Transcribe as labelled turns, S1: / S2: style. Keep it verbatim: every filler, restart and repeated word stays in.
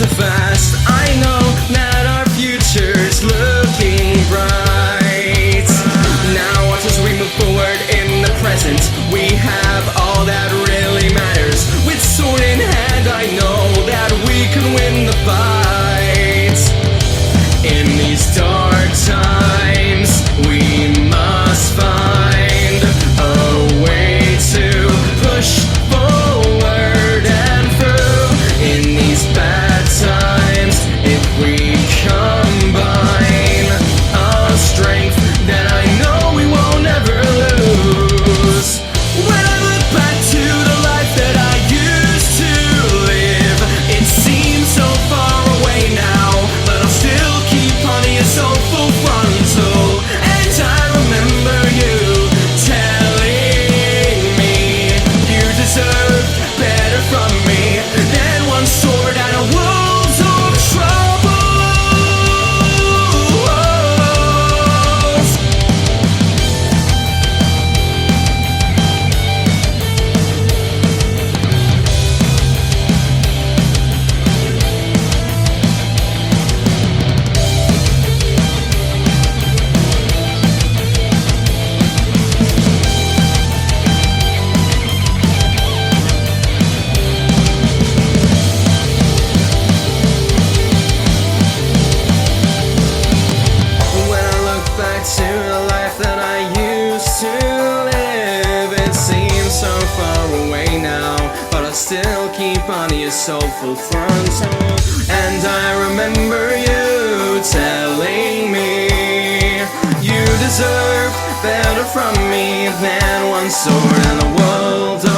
S1: so fast. I know that our future's looking bright. Now watch as we move forward in the present. We have all that really matters. With sword in hand, I know that we can win the fight. In these dark times, we must find a way to push forward and through. In these bad times, if we combine our strength, then I know we won't ever lose. When I look back to the life that I used to live, it seems so far away now, but I'll still keep on your soulful frontal. And I remember you telling me you deserve better from me than one sword and a world of troubles. To the life that I used to live, it seems so far away now, but I still keep on your soulful frontal. And I remember you telling me you deserve better from me than one sword and a world of